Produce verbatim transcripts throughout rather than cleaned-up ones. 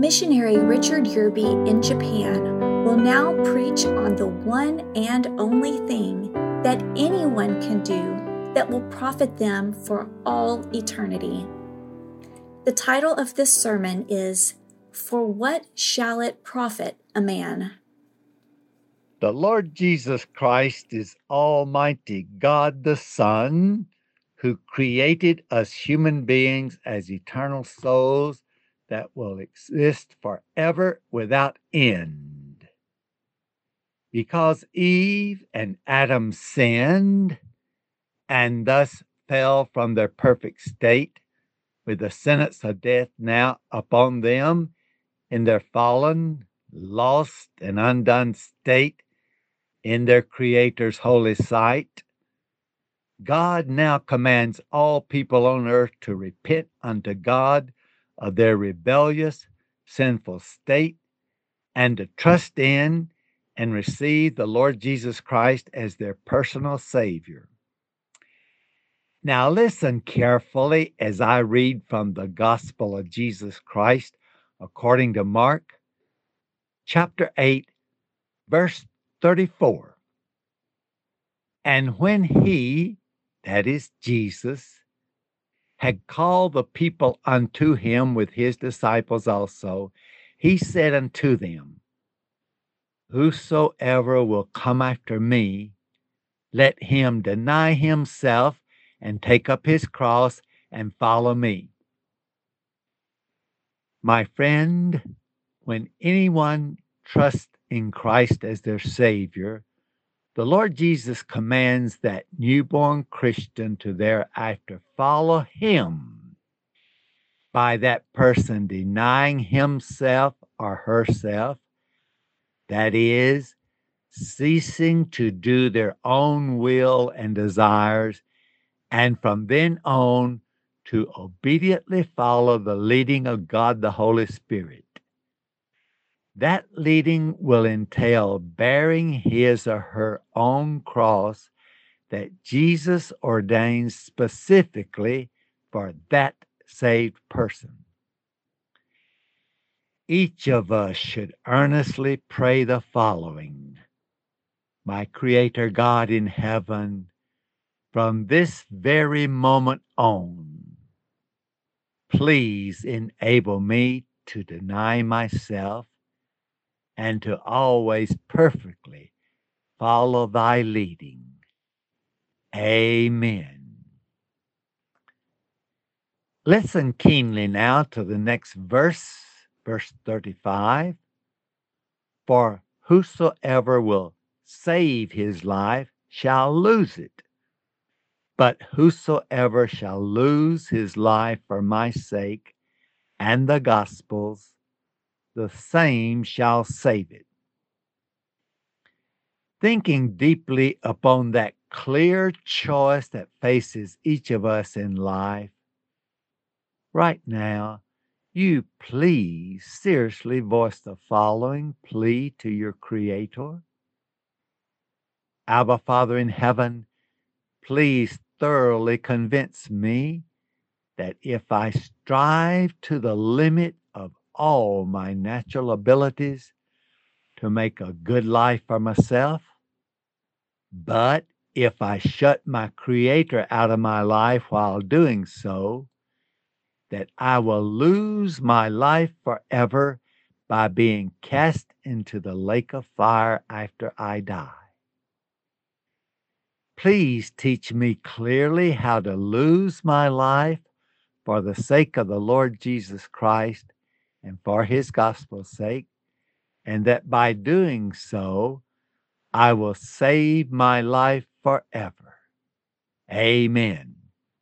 Missionary Richard Yerby in Japan will now preach on the one and only thing that anyone can do that will profit them for all eternity. The title of this sermon is, For What Shall It Profit a Man? The Lord Jesus Christ is Almighty God the Son, who created us human beings as eternal souls that will exist forever without end. Because Eve and Adam sinned and thus fell from their perfect state, with the sentence of death now upon them in their fallen, lost, and undone state in their Creator's holy sight, God now commands all people on earth to repent unto God of their rebellious, sinful state and to trust in and receive the Lord Jesus Christ as their personal Savior. Now listen carefully as I read from the Gospel of Jesus Christ according to Mark, chapter eight, verse thirty-four. And when he, that is Jesus, had called the people unto him with his disciples also, he said unto them, Whosoever will come after me, let him deny himself and take up his cross and follow me. My friend, when anyone trusts in Christ as their Savior, the Lord Jesus commands that newborn Christian to thereafter follow him by that person denying himself or herself, that is, ceasing to do their own will and desires, and from then on to obediently follow the leading of God the Holy Spirit. That leading will entail bearing his or her own cross that Jesus ordains specifically for that saved person. Each of us should earnestly pray the following: My Creator God in heaven, from this very moment on, please enable me to deny myself and to always perfectly follow thy leading. Amen. Listen keenly now to the next verse, verse thirty-five. For whosoever will save his life shall lose it. But whosoever shall lose his life for my sake and the gospel's, the same shall save it. Thinking deeply upon that clear choice that faces each of us in life, right now, you please seriously voice the following plea to your Creator. Abba, Father in heaven, please thoroughly convince me that if I strive to the limit of all my natural abilities to make a good life for myself, but if I shut my Creator out of my life while doing so, that I will lose my life forever by being cast into the lake of fire after I die. Please teach me clearly how to lose my life for the sake of the Lord Jesus Christ and for his gospel's sake, and that by doing so, I will save my life forever. Amen.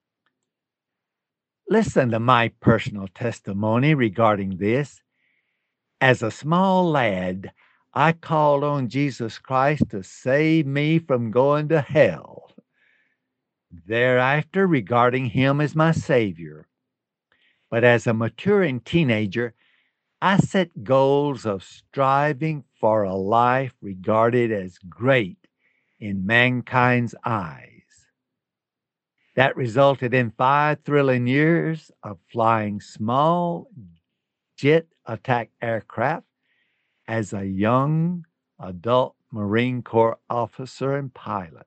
Listen to my personal testimony regarding this. As a small lad, I called on Jesus Christ to save me from going to hell. Thereafter, regarding him as my Savior. But as a maturing teenager, I set goals of striving for a life regarded as great in mankind's eyes. That resulted in five thrilling years of flying small jet attack aircraft as a young adult Marine Corps officer and pilot.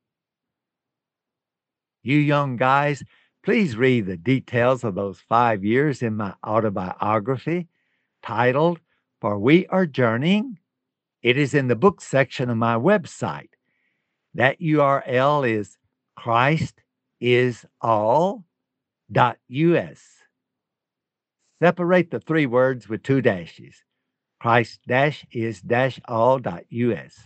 You young guys, please read the details of those five years in my autobiography titled, For We Are Journeying. It is in the book section of my website. That U R L is christisall dot U S. Separate the three words with two dashes. Christ dash is dash all dot U S.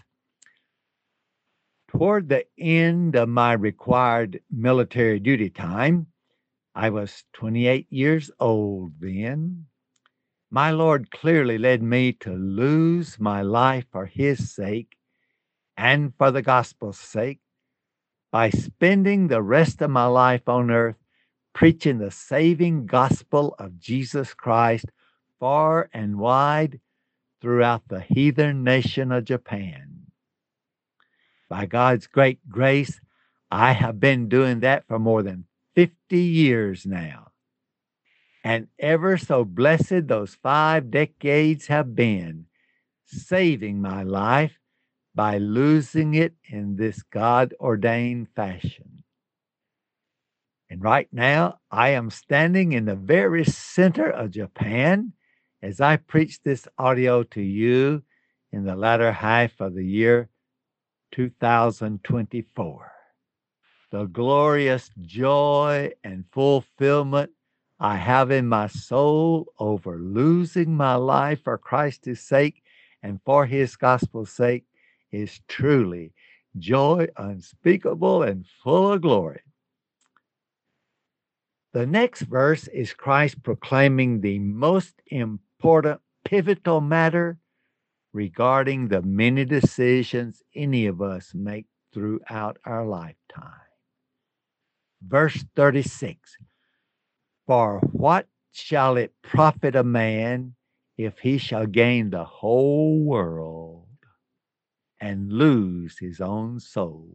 Toward the end of my required military duty time, I was twenty-eight years old then. My Lord clearly led me to lose my life for His sake and for the gospel's sake by spending the rest of my life on earth preaching the saving gospel of Jesus Christ far and wide throughout the heathen nation of Japan. By God's great grace, I have been doing that for more than fifty years now. And ever so blessed those five decades have been, saving my life by losing it in this God-ordained fashion. And right now, I am standing in the very center of Japan as I preach this audio to you in the latter half of the year two thousand twenty-four. The glorious joy and fulfillment I have in my soul over losing my life for Christ's sake and for His gospel's sake is truly joy unspeakable and full of glory. The next verse is Christ proclaiming the most important pivotal matter regarding the many decisions any of us make throughout our lifetime. Verse thirty-six, for what shall it profit a man if he shall gain the whole world and lose his own soul?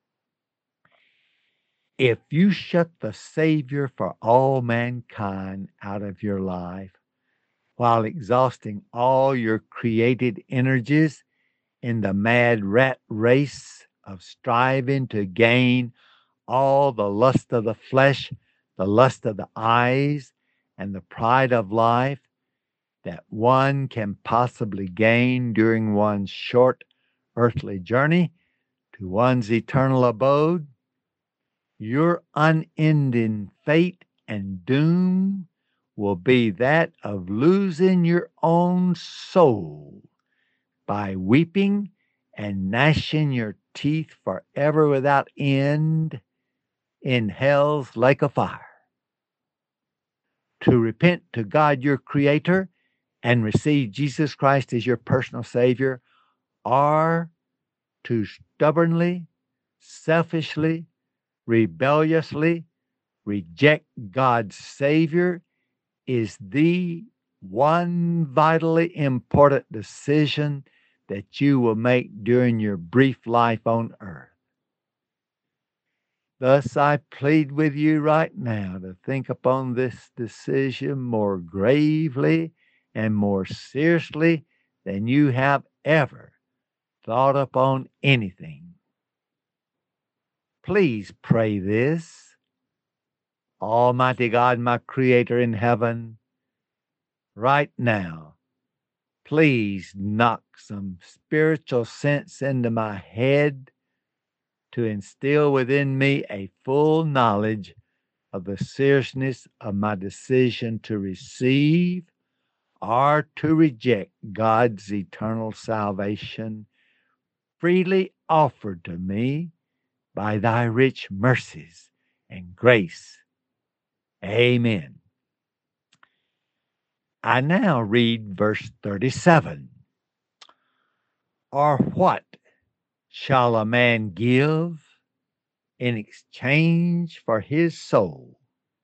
If you shut the Savior for all mankind out of your life while exhausting all your created energies in the mad rat race of striving to gain all the lust of the flesh, the lust of the eyes, and the pride of life that one can possibly gain during one's short earthly journey to one's eternal abode, your unending fate and doom will be that of losing your own soul by weeping and gnashing your teeth forever without end in hell's lake of fire. To repent to God your Creator and receive Jesus Christ as your personal Savior, or to stubbornly, selfishly, rebelliously reject God's Savior is the one vitally important decision that you will make during your brief life on earth. Thus, I plead with you right now to think upon this decision more gravely and more seriously than you have ever thought upon anything. Please pray this. Almighty God, my Creator in heaven, right now, please knock some spiritual sense into my head to instill within me a full knowledge of the seriousness of my decision to receive or to reject God's eternal salvation freely offered to me by thy rich mercies and grace. Amen. I now read verse thirty-seven. Or what shall a man give in exchange for his soul?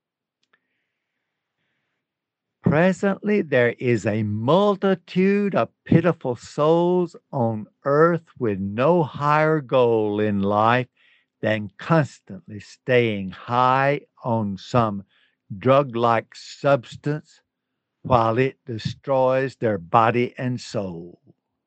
Presently there is a multitude of pitiful souls on earth with no higher goal in life than constantly staying high on some drug-like substance while it destroys their body and soul.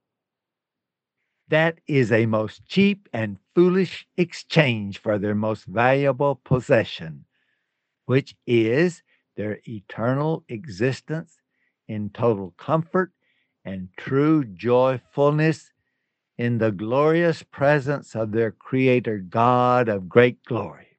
That is a most cheap and foolish exchange for their most valuable possession, which is their eternal existence in total comfort and true joyfulness in the glorious presence of their Creator God of great glory.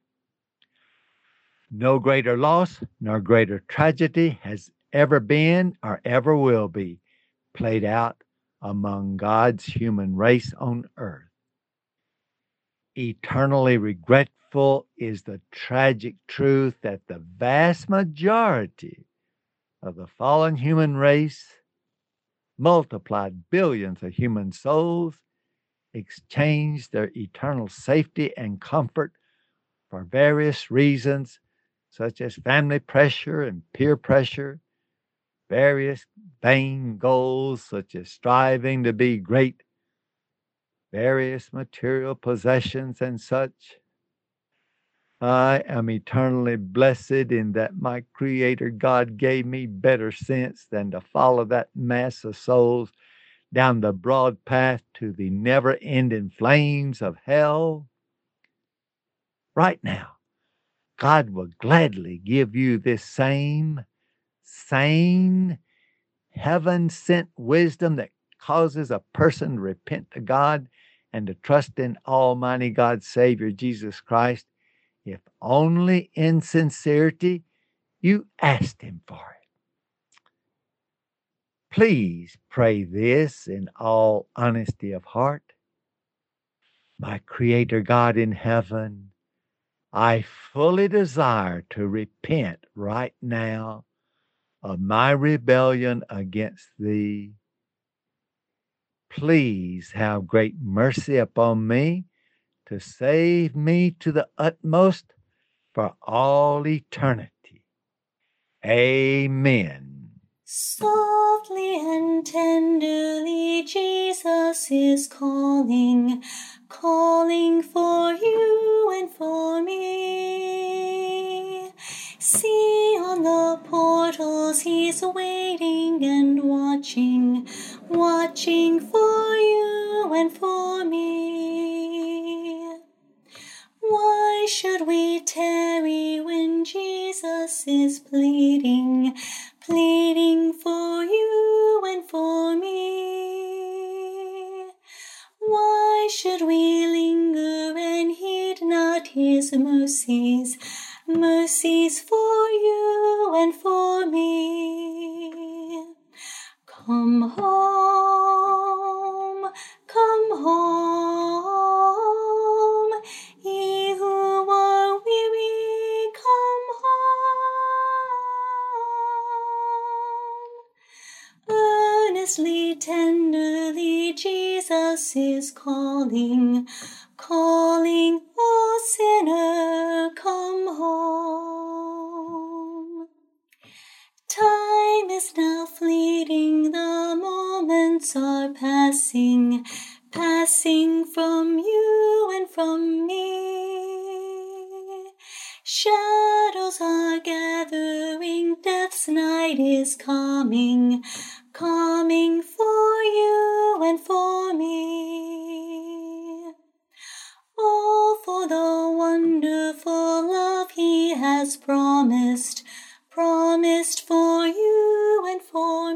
No greater loss nor greater tragedy has ever been or ever will be played out among God's human race on earth. Eternally regretful is the tragic truth that the vast majority of the fallen human race, multiplied billions of human souls, exchanged their eternal safety and comfort for various reasons, such as family pressure and peer pressure, various vain goals, such as striving to be great, various material possessions and such. I am eternally blessed in that my Creator God gave me better sense than to follow that mass of souls down the broad path to the never-ending flames of hell. Right now, God will gladly give you this same sane, heaven-sent wisdom that causes a person to repent to God and to trust in Almighty God, Savior Jesus Christ, if only in sincerity you asked Him for it. Please pray this in all honesty of heart. My Creator God in heaven, I fully desire to repent right now of my rebellion against Thee. Please have great mercy upon me to save me to the utmost for all eternity. Amen. Softly and tenderly Jesus is calling, calling for you and for me. See on the portals He's waiting and watching, watching for you and for me. Why should we tarry when Jesus is pleading, pleading for you and for me? Why should we linger and heed not His mercies, mercies for you and for me? Come home, come home, ye who are weary, come home. Earnestly, tenderly, Jesus is calling, calling, O sinner, come home. Time is now fleeting, the moments are passing, passing from you and from me. Shadows are gathering, death's night is coming, coming for you and for me. Oh, for the wonderful love He has promised, promised for you and for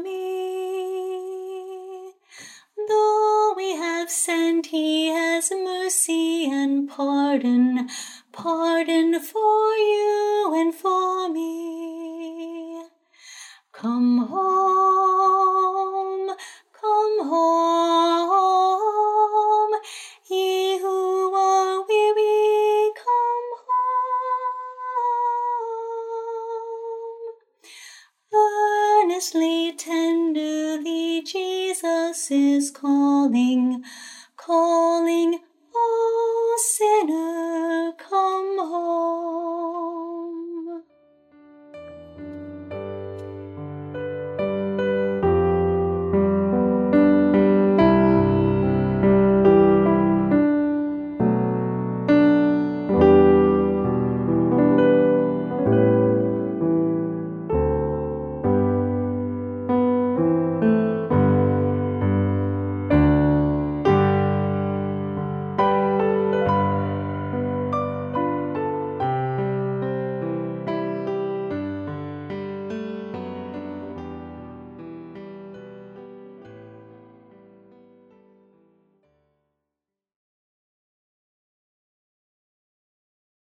me. Though we have sinned, He has mercy and pardon, pardon for you and for me. Come home, come home, ye who are weary, come home. Earnestly, tenderly, Jesus is calling,